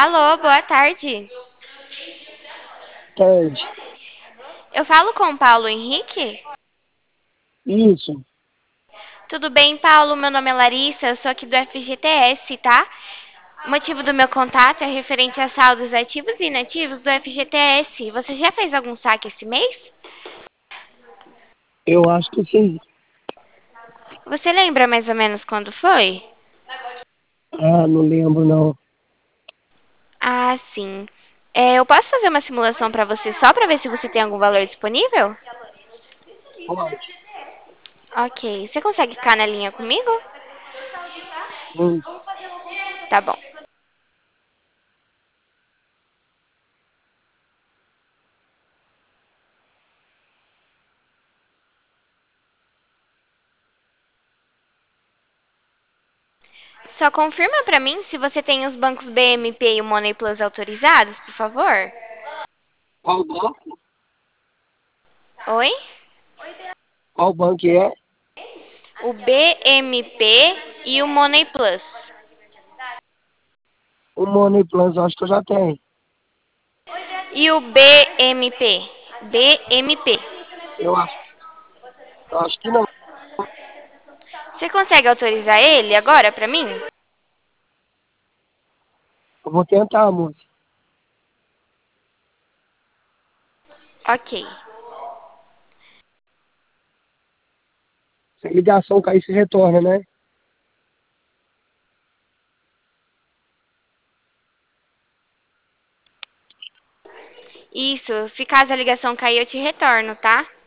Alô, boa tarde. Tarde. Eu falo com o Paulo Henrique? Isso. Tudo bem, Paulo? Meu nome é Larissa, eu sou aqui do FGTS, tá? O motivo do meu contato é referente a saldos ativos e inativos do FGTS. Você já fez algum saque esse mês? Eu acho que sim. Você lembra mais ou menos quando foi? Ah, não lembro não. Ah, sim. Eu posso fazer uma simulação para você só para ver se você tem algum valor disponível? Pode. Ok. Você consegue ficar na linha comigo? Sim. Tá bom. Só confirma para mim se você tem os bancos BMP e o Money Plus autorizados, por favor. Qual banco? Oi? Qual banco é? O BMP e o Money Plus. O Money Plus, eu acho que eu já tenho. E o BMP? BMP. Eu acho, eu acho que não. Você consegue autorizar ele agora para mim? Eu vou tentar, moça. Ok. Se a ligação cair, você retorna, né? Isso. Se caso a ligação cair, eu te retorno, tá?